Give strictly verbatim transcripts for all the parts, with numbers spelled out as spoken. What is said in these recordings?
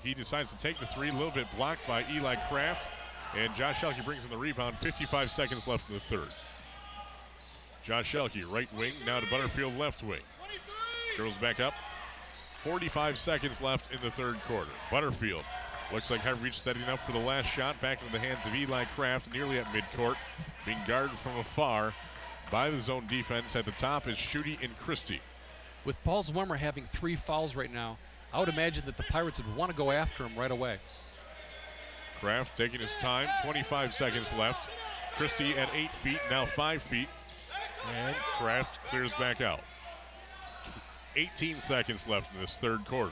he decides to take the three, a little bit blocked by Eli Kraft, and Josh Shelke brings in the rebound. fifty-five seconds left in the third. Josh Shelke, right wing, now to Butterfield, left wing. Girls back up. forty-five seconds left in the third quarter. Butterfield looks like Harbor Beach setting up for the last shot, back into the hands of Eli Kraft, nearly at midcourt, being guarded from afar by the zone defense. At the top is Schutte and Christie. With Paul Zwemmer having three fouls right now, I would imagine that the Pirates would want to go after him right away. Kraft taking his time, twenty-five seconds left. Christie at eight feet, now five feet, and Kraft clears back out. eighteen seconds left in this third quarter.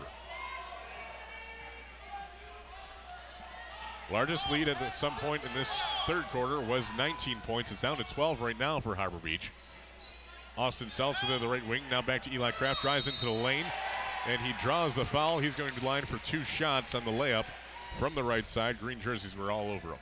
Largest lead at some point in this third quarter was nineteen points. It's down to twelve right now for Harbor Beach. Austin Seltz within the right wing. Now back to Eli Kraft. Drives into the lane, and he draws the foul. He's going to line for two shots on the layup from the right side. Green jerseys were all over him.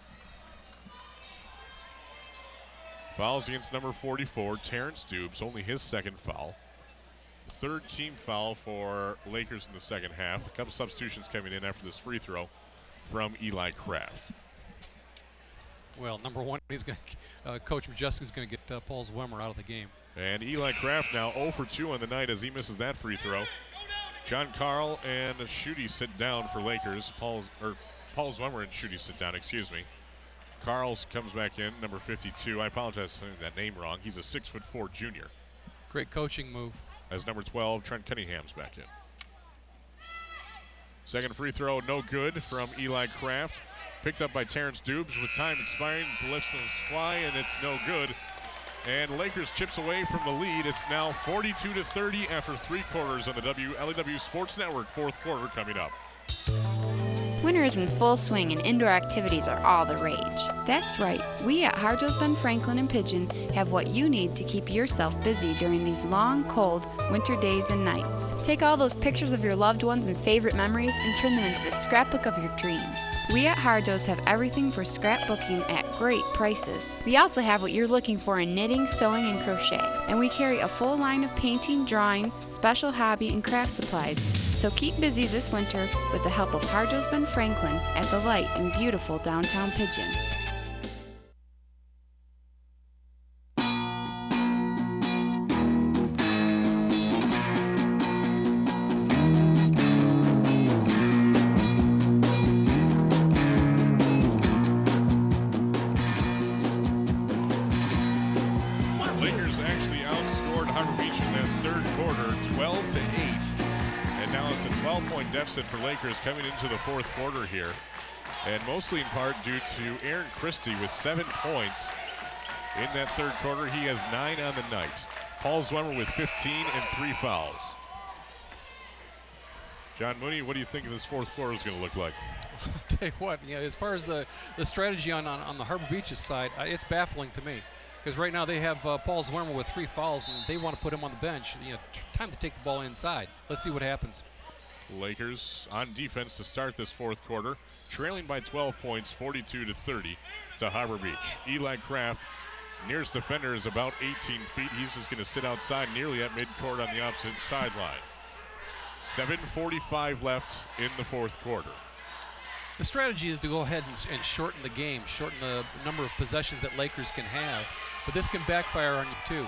Fouls against number forty-four, Terrence Dubes. Only his second foul. Third team foul for Lakers in the second half. A couple substitutions coming in after this free throw from Eli Kraft. Well, number one, he's going to, uh, Coach Majeski's going to get uh, Paul Zwemmer out of the game. And Eli Kraft now zero for two on the night as he misses that free throw. John Carl and Schutte sit down for Lakers. Paul, or Paul Zwemmer and Schutte sit down, excuse me. Carls comes back in, number fifty-two. I apologize for saying that name wrong. He's a six foot four junior. Great coaching move. As number twelve, Trent Cunningham's back in. Second free throw, no good from Eli Kraft. Picked up by Terrence Dubes with time expiring. Lifts his fly, and it's no good. And Lakers chips away from the lead. It's now forty-two to thirty after three quarters on the W L A W Sports Network. Fourth quarter coming up. Winter is in full swing and indoor activities are all the rage. That's right, we at Harjo's Ben Franklin and Pigeon have what you need to keep yourself busy during these long, cold winter days and nights. Take all those pictures of your loved ones and favorite memories and turn them into the scrapbook of your dreams. We at Harjo's have everything for scrapbooking at great prices. We also have what you're looking for in knitting, sewing, and crochet. And we carry a full line of painting, drawing, special hobby, and craft supplies. So keep busy this winter with the help of Harjo's Ben Franklin at the light in beautiful downtown Pigeon. Lakers actually outscored Harbor Beach in that third quarter, twelve to eight. And now it's a twelve point deficit for Lakers coming into the fourth quarter here. And mostly in part due to Aaron Christie with seven points in that third quarter. He has nine on the night. Paul Zwemmer with fifteen and three fouls. John Mooney, what do you think this fourth quarter is going to look like? I'll tell you what, you know, as far as the, the strategy on, on, on the Harbor Beach's side, uh, it's baffling to me. Because right now they have uh, Paul Zwemmer with three fouls, and they want to put him on the bench. You know, time to take the ball inside. Let's see what happens. Lakers on defense to start this fourth quarter, trailing by twelve points, forty-two to thirty to Harbor Beach. Eli Kraft, nearest defender, is about eighteen feet. He's just going to sit outside nearly at midcourt on the opposite sideline. seven forty-five left in the fourth quarter. The strategy is to go ahead and, and shorten the game, shorten the number of possessions that Lakers can have. But this can backfire on you, too.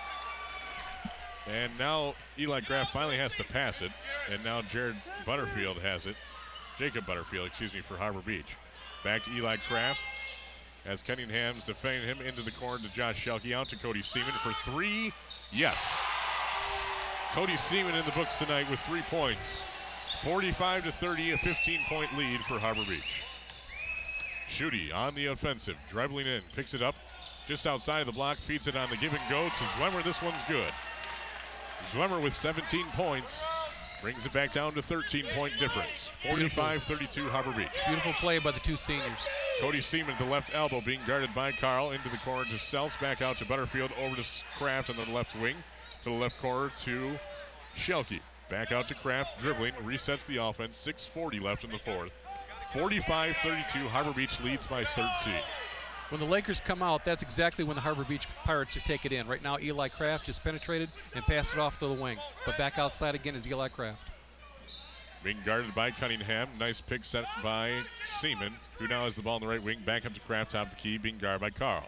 And now Eli Kraft finally has to pass it. And now Jared Butterfield has it. Jacob Butterfield, excuse me, for Harbor Beach. Back to Eli Kraft as Cunningham's defending him into the corner to Josh Shelke. Out to Cody Seaman for three. Yes. Cody Seaman in the books tonight with three points. forty-five to thirty, a fifteen point lead for Harbor Beach. Schutte on the offensive, dribbling in, picks it up just outside of the block, feeds it on the give and go to Zwemmer. This one's good. Zwemmer with seventeen points, brings it back down to thirteen point difference. forty-five thirty-two Harbor Beach. Beautiful play by the two seniors. Cody Seaman at the left elbow being guarded by Carl, into the corner to Seltz, back out to Butterfield, over to Kraft on the left wing, to the left corner to Shelke. Back out to Kraft, dribbling, resets the offense. six forty left in the fourth. forty-five thirty-two, Harbor Beach leads by thirteen. When the Lakers come out, that's exactly when the Harbor Beach Pirates are take it in. Right now, Eli Kraft just penetrated and passed it off to the wing. But back outside again is Eli Kraft. Being guarded by Cunningham. Nice pick set by Seaman, who now has the ball in the right wing. Back up to Kraft, top of the key, being guarded by Carl.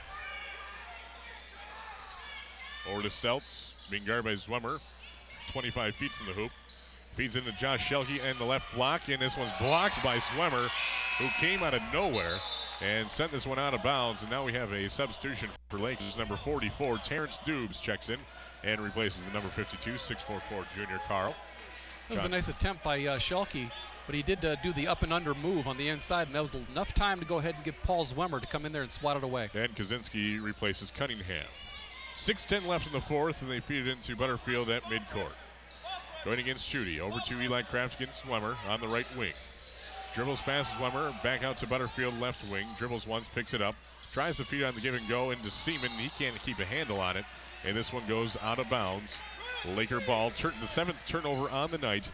Over to Seltz, being guarded by Zwemmer, twenty-five feet from the hoop. Feeds into Josh Shelke and the left block, and this one's blocked by Zwemmer, who came out of nowhere and sent this one out of bounds. And now we have a substitution for Lakers. Number forty-four, Terrence Dubes checks in and replaces the number fifty-two, six foot four junior Carl. That was John. a nice attempt by uh, Shelke, but he did uh, do the up and under move on the inside, and that was enough time to go ahead and give Paul Zwemmer to come in there and swat it away. And Kaczynski replaces Cunningham. six ten left in the fourth, and they feed it into Butterfield at midcourt. Going against Schutte, over to Eli Kraft against Zwemmer on the right wing. Dribbles past Zwemmer, back out to Butterfield left wing. Dribbles once, picks it up, tries to feed on the give and go into Seaman. He can't keep a handle on it, and this one goes out of bounds. Laker ball, turn, the seventh turnover on the night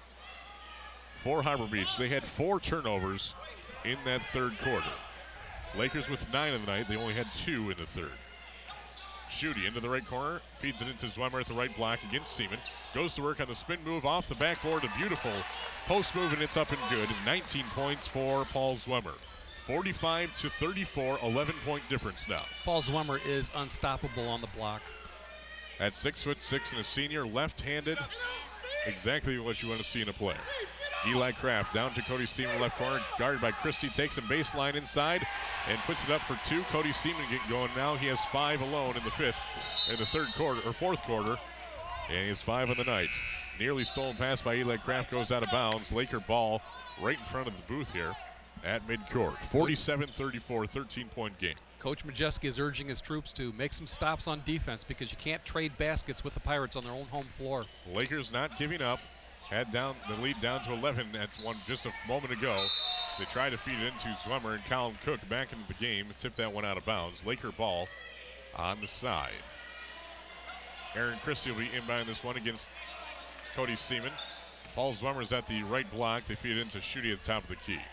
for Harbor Beach. They had four turnovers in that third quarter. Lakers with nine in the night. They only had two in the third. Schutte into the right corner, feeds it into Zwemmer at the right block against Seaman. Goes to work on the spin move off the backboard, a beautiful post move, and it's up and good. nineteen points for Paul Zwemmer. forty-five to thirty-four, eleven point difference now. Paul Zwemmer is unstoppable on the block. At six foot six and a senior, left-handed, exactly what you want to see in a player. Eli Kraft down to Cody Seaman, left corner, guarded by Christie, takes him baseline inside and puts it up for two. Cody Seaman getting going now. He has five alone in the fifth, in the third quarter, or fourth quarter, and he has five on the night. Nearly stolen pass by Eli Kraft goes out of bounds. Laker ball right in front of the booth here at midcourt. forty-seven thirty-four, thirteen point game. Coach Majeski is urging his troops to make some stops on defense because you can't trade baskets with the Pirates on their own home floor. Lakers not giving up. Had down the lead down to eleven. That's one just a moment ago. As they try to feed it into Zwemmer, and Colin Cook back into the game. Tipped that one out of bounds. Laker ball on the side. Aaron Christie will be inbound this one against Cody Seaman. Paul Zwemmer's at the right block. They feed it into Schutte at the top of the key.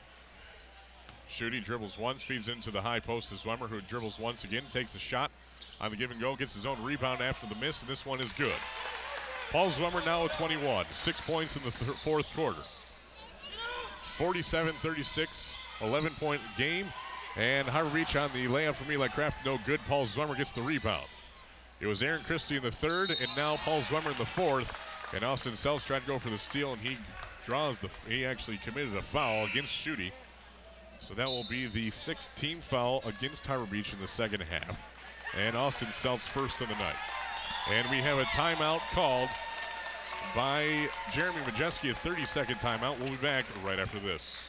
Schutte dribbles once, feeds into the high post to Zwemmer, who dribbles once again, takes the shot on the give and go, gets his own rebound after the miss, and this one is good. Paul Zwemmer now at twenty-one, six points in the th- fourth quarter. forty-seven thirty-six, eleven point game, and Harbor Beach on the layup from Eli Kraft, no good. Paul Zwemmer gets the rebound. It was Aaron Christie in the third, and now Paul Zwemmer in the fourth, and Austin Seltz tried to go for the steal, and he draws the, he actually committed a foul against Schutte. So that will be the sixth team foul against Harbor Beach in the second half. And Austin Seltz first of the night. And we have a timeout called by Jeremy Majeski, a thirty second timeout. We'll be back right after this.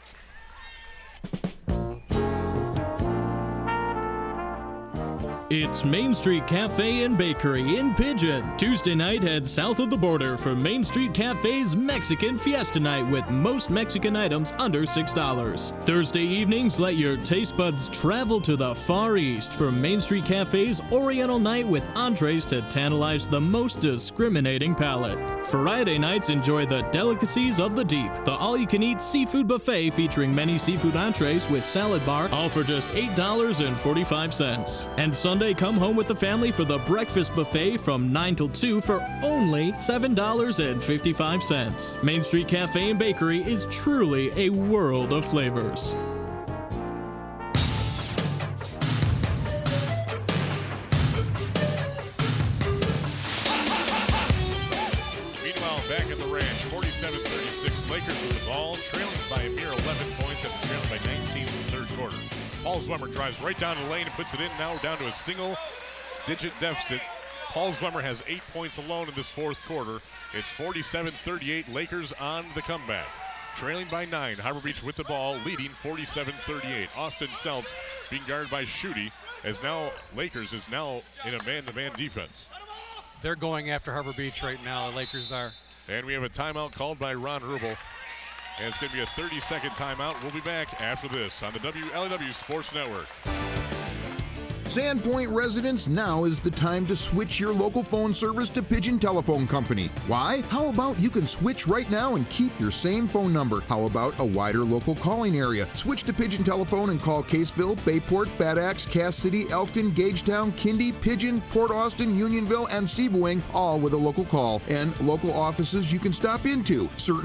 It's Main Street Cafe and Bakery in Pigeon. Tuesday night, head south of the border for Main Street Cafe's Mexican Fiesta Night with most Mexican items under six dollars. Thursday evenings, let your taste buds travel to the Far East for Main Street Cafe's Oriental Night with entrees to tantalize the most discriminating palate. Friday nights, enjoy the delicacies of the deep, the all-you-can-eat seafood buffet featuring many seafood entrees with salad bar, all for just eight dollars and forty-five cents. And Sunday, come home with the family for the breakfast buffet from nine till two for only seven dollars and fifty-five cents. Main Street Cafe and Bakery is truly a world of flavors. Meanwhile, back at the ranch, forty-seven thirty-six, Lakers with the ball, trailing by a mere eleven points after trailing by nineteen in the third quarter. Paul Zwemmer drives right down the lane and puts it in. Now we're down to a single-digit deficit. Paul Zwemmer has eight points alone in this fourth quarter. It's forty-seven thirty-eight, Lakers on the comeback. Trailing by nine, Harbor Beach with the ball, leading forty-seven thirty-eight. Austin Seltz being guarded by Schutte, as now Lakers is now in a man-to-man defense. They're going after Harbor Beach right now, the Lakers are. And we have a timeout called by Ron Rubel. And it's going to be a thirty second timeout. We'll be back after this on the W L A W Sports Network. Sandpoint residents, now is the time to switch your local phone service to Pigeon Telephone Company. Why? How about you can switch right now and keep your same phone number? How about a wider local calling area? Switch to Pigeon Telephone and call Caseville, Bayport, Bad Axe, Cass City, Elkton, Gagetown, Kindy, Pigeon, Port Austin, Unionville, and Seaboing, all with a local call and local offices you can stop into. Certain